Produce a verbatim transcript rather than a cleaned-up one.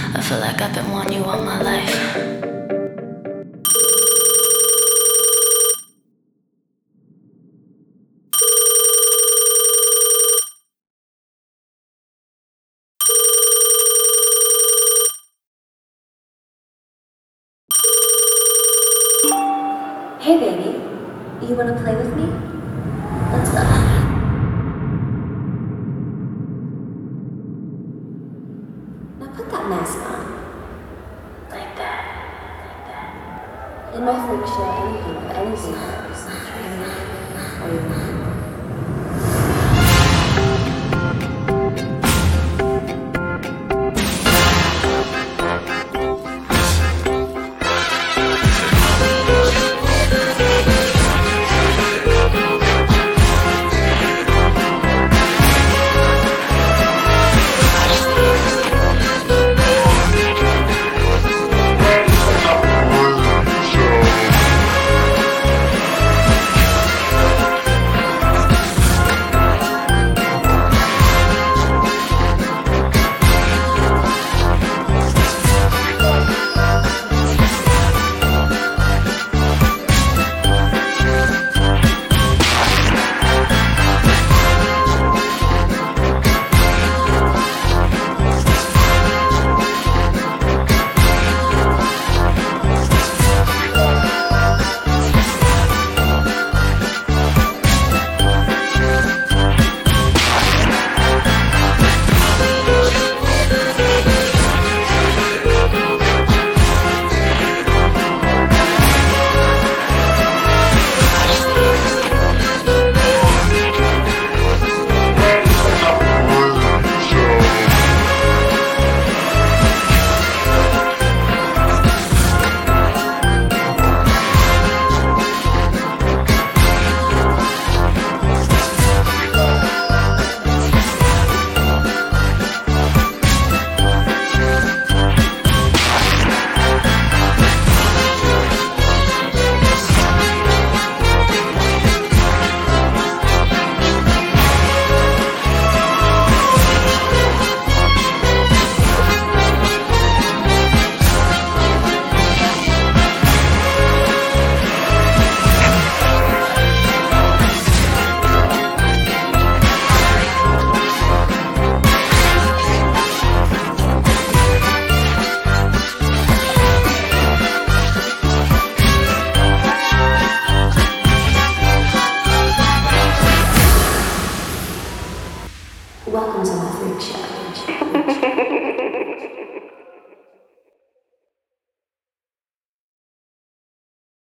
I feel like I've been wanting you all my life. Hey baby, you wanna play with me? Let's go. Now put that mask on. Like that. Like that. In my freak show, anything with anything goes. Are you ready?